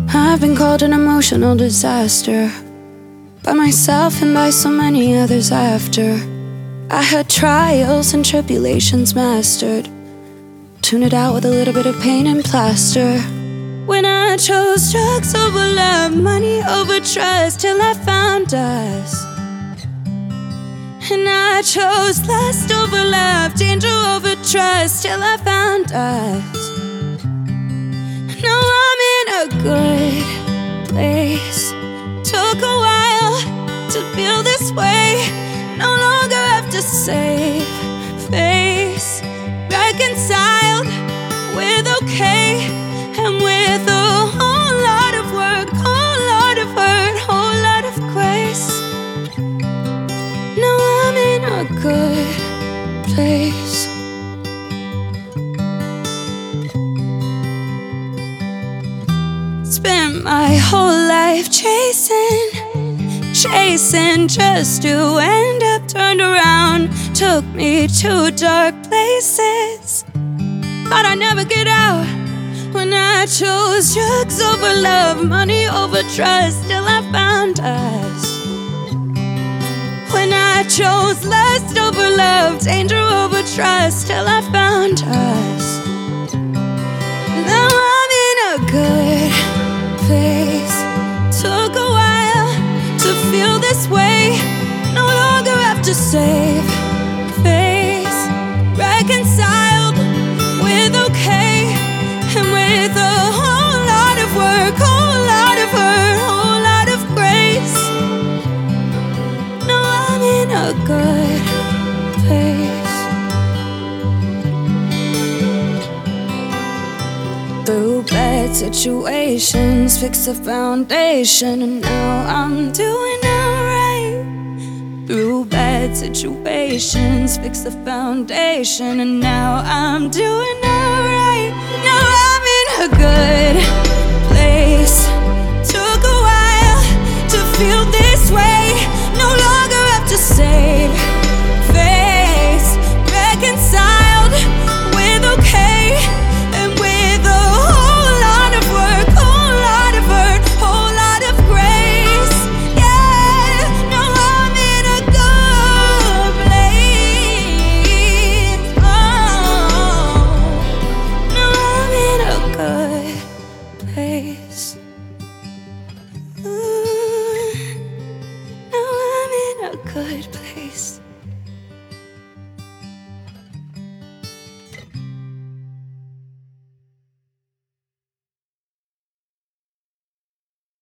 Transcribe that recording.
I've been called an emotional disaster by myself and by so many others after. I had trials and tribulations mastered. Tune it out with a little bit of pain and plaster. When I chose drugs over love, money over trust, till I found us. And I chose lust over love, danger over trust, till I found us. Now I'm in a good place. Took a while to feel this way. No longer have to save face. Reconciled with okay, and with a whole lot of work, whole lot of hurt, whole lot of grace. Now I'm in a good place. Spent my whole life chasing just to end up turned around. Took me to dark places, but I never get out. When I chose drugs over love, money over trust, till I found us. When I chose lust over love, danger over trust, till I found us. Now I'm in a good place. Took a while to feel this way. No longer have to save face. Reconciled with okay, and with a whole lot of work, whole lot of hurt, whole lot of grace. Now I'm in a good place. Through bad situations, fix the foundation, and now I'm doing alright. Through bad situations, fix the foundation, and now I'm doing